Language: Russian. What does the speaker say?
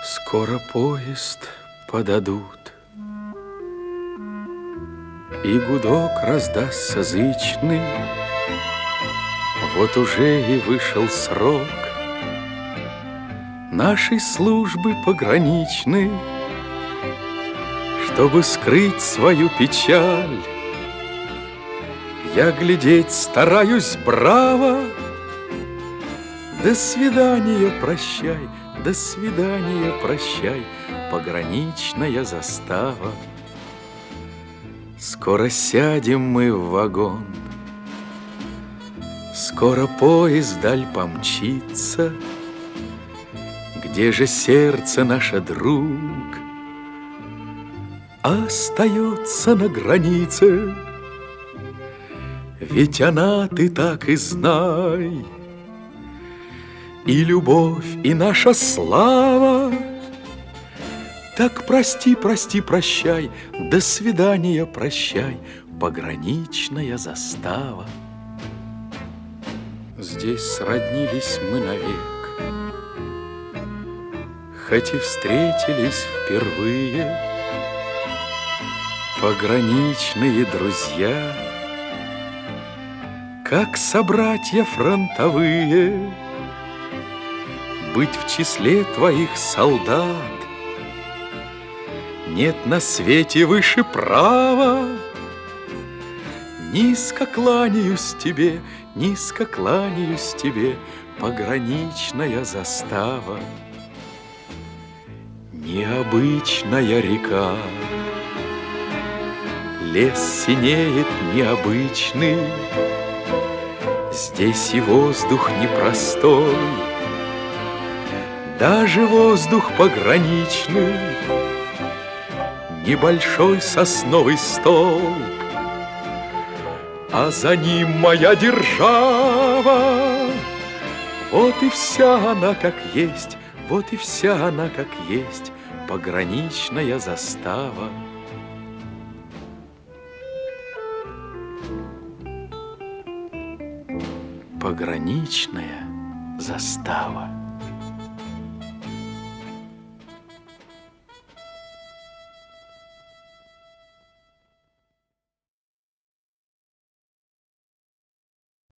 Скоро поезд подадут, и гудок раздастся зычный. Вот уже и вышел срок нашей службы пограничной. Чтобы скрыть свою печаль, я глядеть стараюсь браво. До свидания, прощай, до свидания, прощай, пограничная застава. Скоро сядем мы в вагон, скоро поезд вдаль помчится. Где же сердце наше, друг, остается на границе? Ведь она, ты так и знай, и любовь, и наша слава. Так прости, прости, прощай, до свидания, прощай, пограничная застава. Здесь сроднились мы навек, хоть и встретились впервые. Пограничные друзья, как собратья фронтовые. Быть в числе твоих солдат нет на свете выше права. Низко кланяюсь тебе, низко кланяюсь тебе, пограничная застава. Необычная река, лес синеет необычный. Здесь и воздух непростой, даже воздух пограничный. Небольшой сосновый столб, а за ним моя держава. Вот и вся она как есть, вот и вся она как есть, пограничная застава. Пограничная застава.